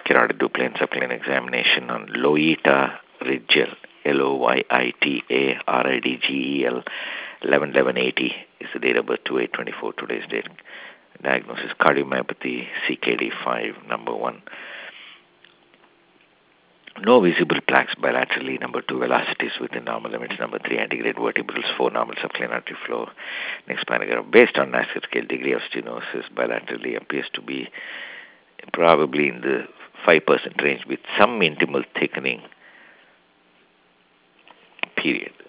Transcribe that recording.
Carotid plain subclinic examination on Loita Ridgel, Loyitaridgel, 111180 is the date of birth, 2824, today's date. Diagnosis cardiomyopathy, CKD5, number 1. No visible plaques bilaterally, number 2. Velocities within normal limits, number 3. Antegrade vertebrals, 4. Normal subclinic artery flow. Next paragraph. Based on NASCAR scale, degree of stenosis bilaterally appears to be probably in the 5% range with some intimal thickening, period.